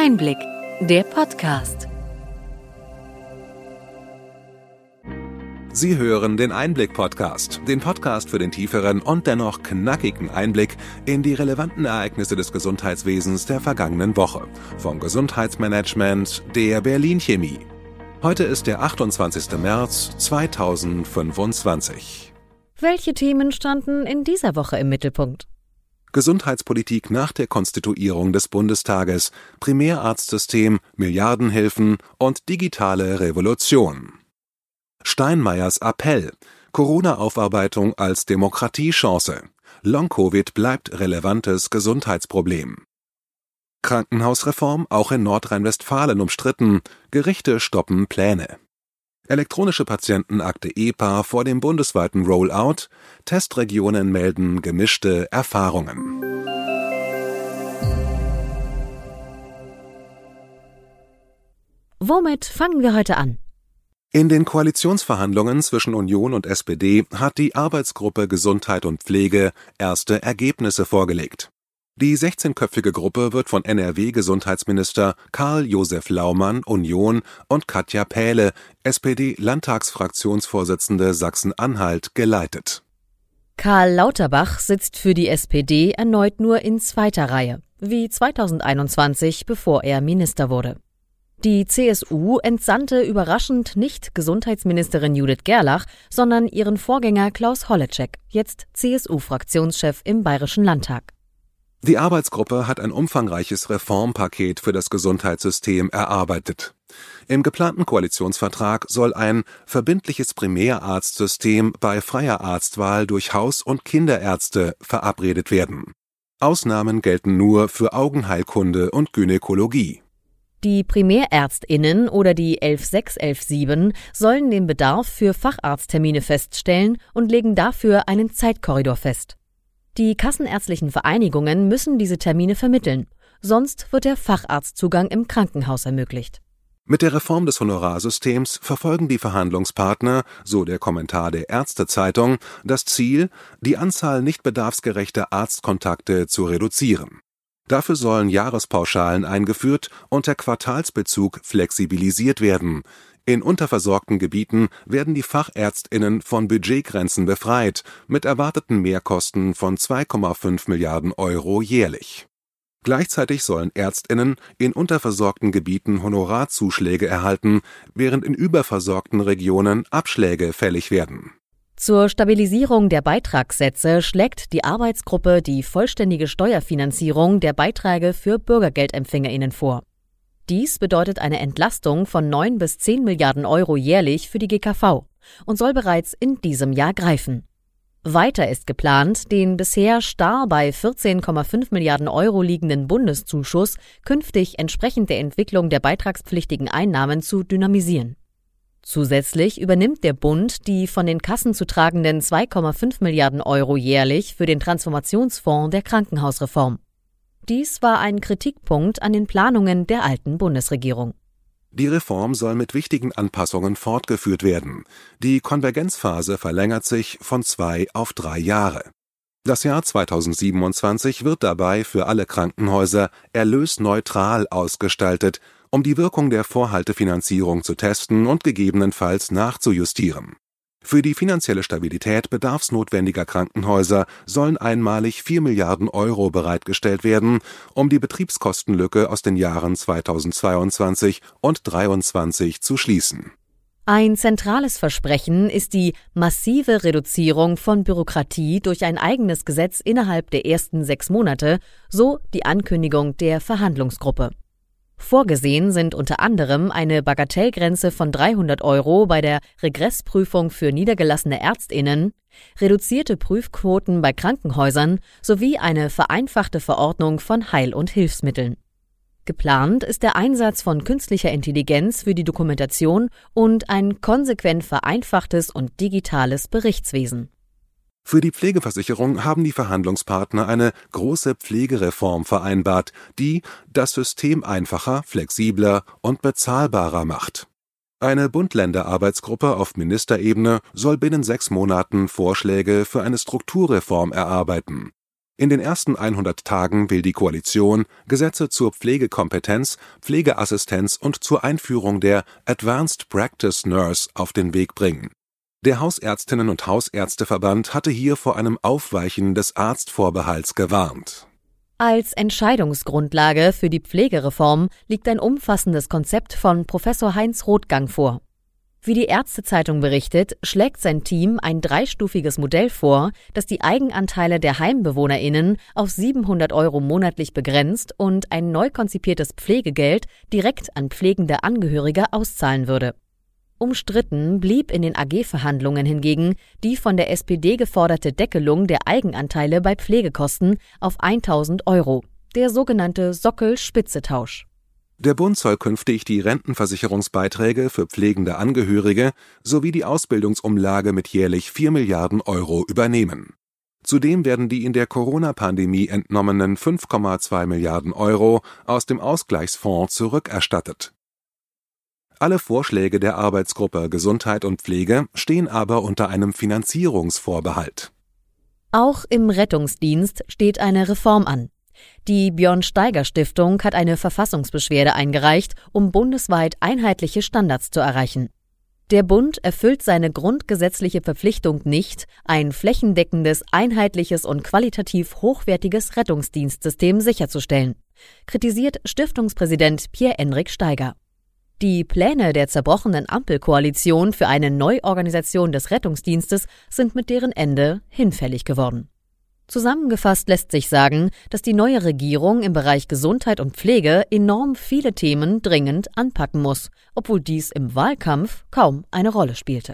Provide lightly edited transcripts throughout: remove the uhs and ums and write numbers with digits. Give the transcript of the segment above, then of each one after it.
Einblick, der Podcast. Sie hören den Einblick-Podcast, den Podcast für den tieferen und dennoch knackigen Einblick in die relevanten Ereignisse des Gesundheitswesens der vergangenen Woche. Vom Gesundheitsmanagement der Berlin Chemie. Heute ist der 28. März 2025. Welche Themen standen in dieser Woche im Mittelpunkt? Gesundheitspolitik nach der Konstituierung des Bundestages, Primärarztsystem, Milliardenhilfen und digitale Revolution. Steinmeiers Appell, Corona-Aufarbeitung als Demokratiechance. Long-Covid bleibt relevantes Gesundheitsproblem. Krankenhausreform auch in Nordrhein-Westfalen umstritten, Gerichte stoppen Pläne. Elektronische Patientenakte EPA vor dem bundesweiten Rollout, Testregionen melden gemischte Erfahrungen. Womit fangen wir heute an? In den Koalitionsverhandlungen zwischen Union und SPD hat die Arbeitsgruppe Gesundheit und Pflege erste Ergebnisse vorgelegt. Die 16-köpfige Gruppe wird von NRW-Gesundheitsminister Karl-Josef Laumann, Union, und Katja Pähle, SPD-Landtagsfraktionsvorsitzende Sachsen-Anhalt, geleitet. Karl Lauterbach sitzt für die SPD erneut nur in zweiter Reihe, wie 2021, bevor er Minister wurde. Die CSU entsandte überraschend nicht Gesundheitsministerin Judith Gerlach, sondern ihren Vorgänger Klaus Holleczek, jetzt CSU-Fraktionschef im Bayerischen Landtag. Die Arbeitsgruppe hat ein umfangreiches Reformpaket für das Gesundheitssystem erarbeitet. Im geplanten Koalitionsvertrag soll ein verbindliches Primärarztsystem bei freier Arztwahl durch Haus- und Kinderärzte verabredet werden. Ausnahmen gelten nur für Augenheilkunde und Gynäkologie. Die PrimärärztInnen oder die 11617 sollen den Bedarf für Facharzttermine feststellen und legen dafür einen Zeitkorridor fest. Die kassenärztlichen Vereinigungen müssen diese Termine vermitteln, sonst wird der Facharztzugang im Krankenhaus ermöglicht. Mit der Reform des Honorarsystems verfolgen die Verhandlungspartner, so der Kommentar der Ärztezeitung, das Ziel, die Anzahl nicht bedarfsgerechter Arztkontakte zu reduzieren. Dafür sollen Jahrespauschalen eingeführt und der Quartalsbezug flexibilisiert werden. In unterversorgten Gebieten werden die FachärztInnen von Budgetgrenzen befreit, mit erwarteten Mehrkosten von 2,5 Milliarden Euro jährlich. Gleichzeitig sollen ÄrztInnen in unterversorgten Gebieten Honorarzuschläge erhalten, während in überversorgten Regionen Abschläge fällig werden. Zur Stabilisierung der Beitragssätze schlägt die Arbeitsgruppe die vollständige Steuerfinanzierung der Beiträge für BürgergeldempfängerInnen vor. Dies bedeutet eine Entlastung von 9 bis 10 Milliarden Euro jährlich für die GKV und soll bereits in diesem Jahr greifen. Weiter ist geplant, den bisher starr bei 14,5 Milliarden Euro liegenden Bundeszuschuss künftig entsprechend der Entwicklung der beitragspflichtigen Einnahmen zu dynamisieren. Zusätzlich übernimmt der Bund die von den Kassen zu tragenden 2,5 Milliarden Euro jährlich für den Transformationsfonds der Krankenhausreform. Dies war ein Kritikpunkt an den Planungen der alten Bundesregierung. Die Reform soll mit wichtigen Anpassungen fortgeführt werden. Die Konvergenzphase verlängert sich von 2 auf 3 Jahre. Das Jahr 2027 wird dabei für alle Krankenhäuser erlösneutral ausgestaltet, um die Wirkung der Vorhaltefinanzierung zu testen und gegebenenfalls nachzujustieren. Für die finanzielle Stabilität bedarfsnotwendiger Krankenhäuser sollen einmalig 4 Milliarden Euro bereitgestellt werden, um die Betriebskostenlücke aus den Jahren 2022 und 2023 zu schließen. Ein zentrales Versprechen ist die massive Reduzierung von Bürokratie durch ein eigenes Gesetz innerhalb der ersten 6 Monate, so die Ankündigung der Verhandlungsgruppe. Vorgesehen sind unter anderem eine Bagatellgrenze von 300 Euro bei der Regressprüfung für niedergelassene ÄrztInnen, reduzierte Prüfquoten bei Krankenhäusern sowie eine vereinfachte Verordnung von Heil- und Hilfsmitteln. Geplant ist der Einsatz von künstlicher Intelligenz für die Dokumentation und ein konsequent vereinfachtes und digitales Berichtswesen. Für die Pflegeversicherung haben die Verhandlungspartner eine große Pflegereform vereinbart, die das System einfacher, flexibler und bezahlbarer macht. Eine Bund-Länder-Arbeitsgruppe auf Ministerebene soll binnen 6 Monaten Vorschläge für eine Strukturreform erarbeiten. In den ersten 100 Tagen will die Koalition Gesetze zur Pflegekompetenz, Pflegeassistenz und zur Einführung der Advanced Practice Nurse auf den Weg bringen. Der Hausärztinnen- und Hausärzteverband hatte hier vor einem Aufweichen des Arztvorbehalts gewarnt. Als Entscheidungsgrundlage für die Pflegereform liegt ein umfassendes Konzept von Professor Heinz Rothgang vor. Wie die Ärztezeitung berichtet, schlägt sein Team ein dreistufiges Modell vor, das die Eigenanteile der HeimbewohnerInnen auf 700 € monatlich begrenzt und ein neu konzipiertes Pflegegeld direkt an pflegende Angehörige auszahlen würde. Umstritten blieb in den AG-Verhandlungen hingegen die von der SPD geforderte Deckelung der Eigenanteile bei Pflegekosten auf 1.000 €, der sogenannte Sockel-Spitze-Tausch. Der Bund soll künftig die Rentenversicherungsbeiträge für pflegende Angehörige sowie die Ausbildungsumlage mit jährlich 4 Milliarden € übernehmen. Zudem werden die in der Corona-Pandemie entnommenen 5,2 Milliarden € aus dem Ausgleichsfonds zurückerstattet. Alle Vorschläge der Arbeitsgruppe Gesundheit und Pflege stehen aber unter einem Finanzierungsvorbehalt. Auch im Rettungsdienst steht eine Reform an. Die Björn-Steiger-Stiftung hat eine Verfassungsbeschwerde eingereicht, um bundesweit einheitliche Standards zu erreichen. Der Bund erfüllt seine grundgesetzliche Verpflichtung nicht, ein flächendeckendes, einheitliches und qualitativ hochwertiges Rettungsdienstsystem sicherzustellen, kritisiert Stiftungspräsident Pierre-Enrik Steiger. Die Pläne der zerbrochenen Ampelkoalition für eine Neuorganisation des Rettungsdienstes sind mit deren Ende hinfällig geworden. Zusammengefasst lässt sich sagen, dass die neue Regierung im Bereich Gesundheit und Pflege enorm viele Themen dringend anpacken muss, obwohl dies im Wahlkampf kaum eine Rolle spielte.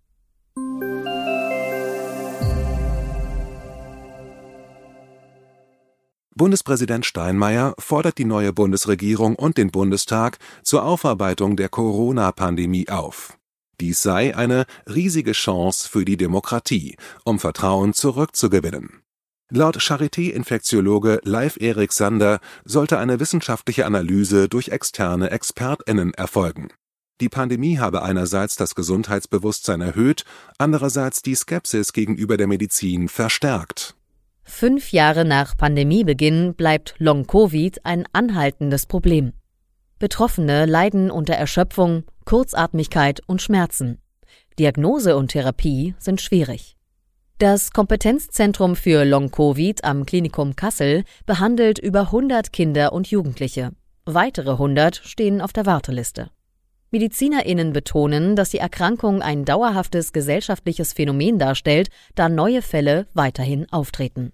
Bundespräsident Steinmeier fordert die neue Bundesregierung und den Bundestag zur Aufarbeitung der Corona-Pandemie auf. Dies sei eine riesige Chance für die Demokratie, um Vertrauen zurückzugewinnen. Laut Charité-Infektiologe Leif-Erik Sander sollte eine wissenschaftliche Analyse durch externe ExpertInnen erfolgen. Die Pandemie habe einerseits das Gesundheitsbewusstsein erhöht, andererseits die Skepsis gegenüber der Medizin verstärkt. 5 Jahre nach Pandemiebeginn bleibt Long-Covid ein anhaltendes Problem. Betroffene leiden unter Erschöpfung, Kurzatmigkeit und Schmerzen. Diagnose und Therapie sind schwierig. Das Kompetenzzentrum für Long-Covid am Klinikum Kassel behandelt über 100 Kinder und Jugendliche. Weitere 100 stehen auf der Warteliste. MedizinerInnen betonen, dass die Erkrankung ein dauerhaftes gesellschaftliches Phänomen darstellt, da neue Fälle weiterhin auftreten.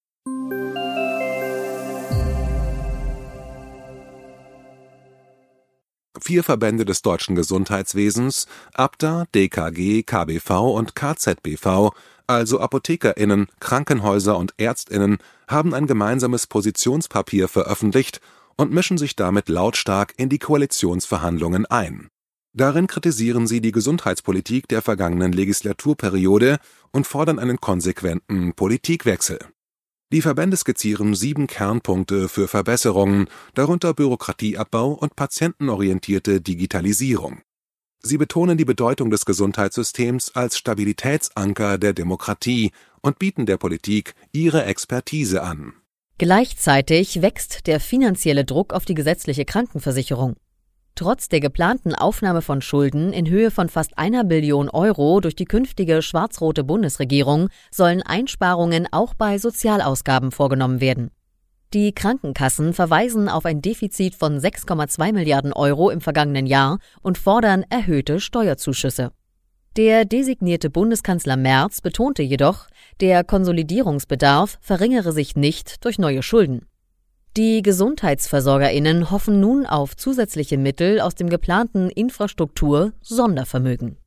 Vier Verbände des deutschen Gesundheitswesens, ABDA, DKG, KBV und KZBV, also ApothekerInnen, Krankenhäuser und ÄrztInnen, haben ein gemeinsames Positionspapier veröffentlicht und mischen sich damit lautstark in die Koalitionsverhandlungen ein. Darin kritisieren sie die Gesundheitspolitik der vergangenen Legislaturperiode und fordern einen konsequenten Politikwechsel. Die Verbände skizzieren 7 Kernpunkte für Verbesserungen, darunter Bürokratieabbau und patientenorientierte Digitalisierung. Sie betonen die Bedeutung des Gesundheitssystems als Stabilitätsanker der Demokratie und bieten der Politik ihre Expertise an. Gleichzeitig wächst der finanzielle Druck auf die gesetzliche Krankenversicherung. Trotz der geplanten Aufnahme von Schulden in Höhe von fast 1 Billion € durch die künftige schwarz-rote Bundesregierung sollen Einsparungen auch bei Sozialausgaben vorgenommen werden. Die Krankenkassen verweisen auf ein Defizit von 6,2 Milliarden € im vergangenen Jahr und fordern erhöhte Steuerzuschüsse. Der designierte Bundeskanzler Merz betonte jedoch, der Konsolidierungsbedarf verringere sich nicht durch neue Schulden. Die GesundheitsversorgerInnen hoffen nun auf zusätzliche Mittel aus dem geplanten Infrastruktur-Sondervermögen.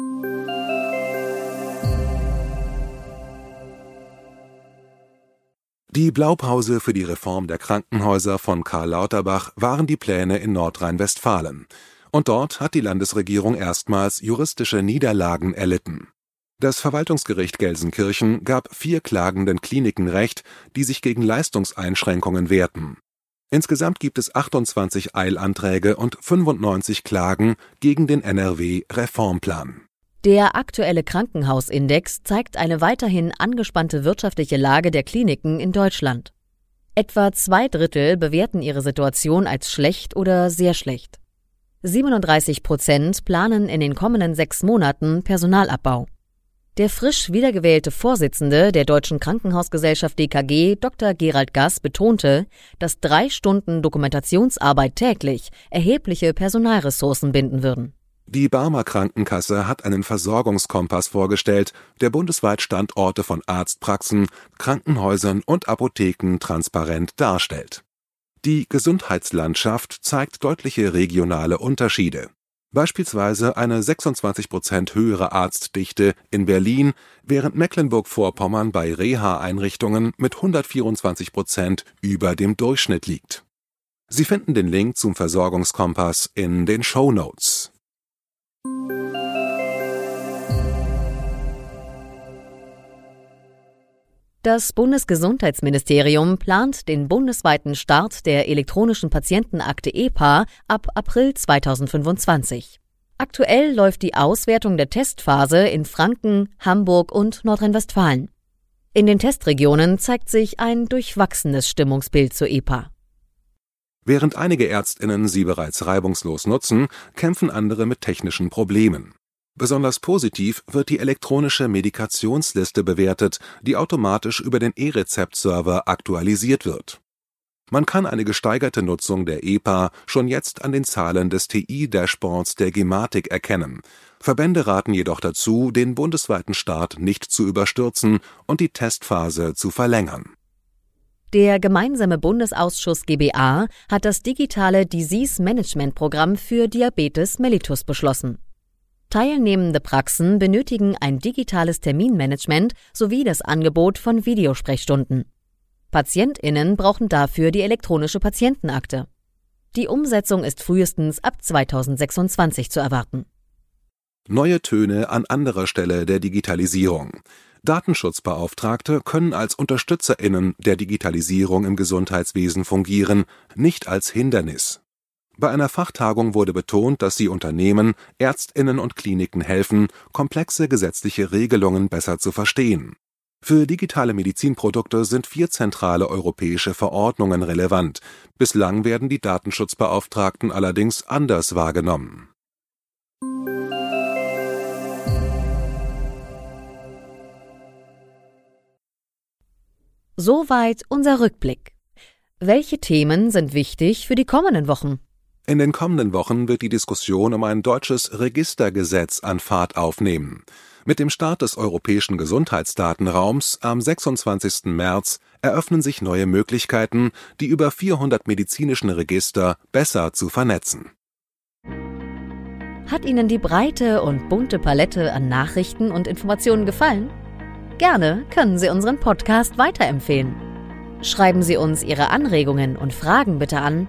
Die Blaupause für die Reform der Krankenhäuser von Karl Lauterbach waren die Pläne in Nordrhein-Westfalen. Und dort hat die Landesregierung erstmals juristische Niederlagen erlitten. Das Verwaltungsgericht Gelsenkirchen gab 4 klagenden Kliniken Recht, die sich gegen Leistungseinschränkungen wehrten. Insgesamt gibt es 28 Eilanträge und 95 Klagen gegen den NRW-Reformplan. Der aktuelle Krankenhausindex zeigt eine weiterhin angespannte wirtschaftliche Lage der Kliniken in Deutschland. Etwa 2/3 bewerten ihre Situation als schlecht oder sehr schlecht. 37% planen in den kommenden 6 Monaten Personalabbau. Der frisch wiedergewählte Vorsitzende der Deutschen Krankenhausgesellschaft DKG, Dr. Gerald Gass, betonte, dass 3 Stunden Dokumentationsarbeit täglich erhebliche Personalressourcen binden würden. Die Barmer Krankenkasse hat einen Versorgungskompass vorgestellt, der bundesweit Standorte von Arztpraxen, Krankenhäusern und Apotheken transparent darstellt. Die Gesundheitslandschaft zeigt deutliche regionale Unterschiede. Beispielsweise eine 26% höhere Arztdichte in Berlin, während Mecklenburg-Vorpommern bei Reha-Einrichtungen mit 124% über dem Durchschnitt liegt. Sie finden den Link zum Versorgungskompass in den Shownotes. Das Bundesgesundheitsministerium plant den bundesweiten Start der elektronischen Patientenakte EPA ab April 2025. Aktuell läuft die Auswertung der Testphase in Franken, Hamburg und Nordrhein-Westfalen. In den Testregionen zeigt sich ein durchwachsenes Stimmungsbild zur EPA. Während einige ÄrztInnen sie bereits reibungslos nutzen, kämpfen andere mit technischen Problemen. Besonders positiv wird die elektronische Medikationsliste bewertet, die automatisch über den E-Rezept-Server aktualisiert wird. Man kann eine gesteigerte Nutzung der EPA schon jetzt an den Zahlen des TI-Dashboards der Gematik erkennen. Verbände raten jedoch dazu, den bundesweiten Start nicht zu überstürzen und die Testphase zu verlängern. Der gemeinsame Bundesausschuss GBA hat das digitale Disease-Management-Programm für Diabetes mellitus beschlossen. Teilnehmende Praxen benötigen ein digitales Terminmanagement sowie das Angebot von Videosprechstunden. PatientInnen brauchen dafür die elektronische Patientenakte. Die Umsetzung ist frühestens ab 2026 zu erwarten. Neue Töne an anderer Stelle der Digitalisierung. Datenschutzbeauftragte können als UnterstützerInnen der Digitalisierung im Gesundheitswesen fungieren, nicht als Hindernis. Bei einer Fachtagung wurde betont, dass sie Unternehmen, ÄrztInnen und Kliniken helfen, komplexe gesetzliche Regelungen besser zu verstehen. Für digitale Medizinprodukte sind 4 zentrale europäische Verordnungen relevant. Bislang werden die Datenschutzbeauftragten allerdings anders wahrgenommen. Soweit unser Rückblick. Welche Themen sind wichtig für die kommenden Wochen? In den kommenden Wochen wird die Diskussion um ein deutsches Registergesetz an Fahrt aufnehmen. Mit dem Start des europäischen Gesundheitsdatenraums am 26. März eröffnen sich neue Möglichkeiten, die über 400 medizinischen Register besser zu vernetzen. Hat Ihnen die breite und bunte Palette an Nachrichten und Informationen gefallen? Gerne können Sie unseren Podcast weiterempfehlen. Schreiben Sie uns Ihre Anregungen und Fragen bitte an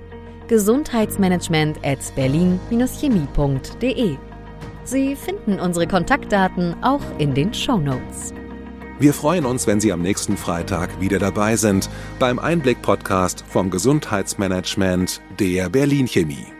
gesundheitsmanagement@berlin-chemie.de. Sie finden unsere Kontaktdaten auch in den Shownotes. Wir freuen uns, wenn Sie am nächsten Freitag wieder dabei sind beim Einblick-Podcast vom Gesundheitsmanagement der Berlin Chemie.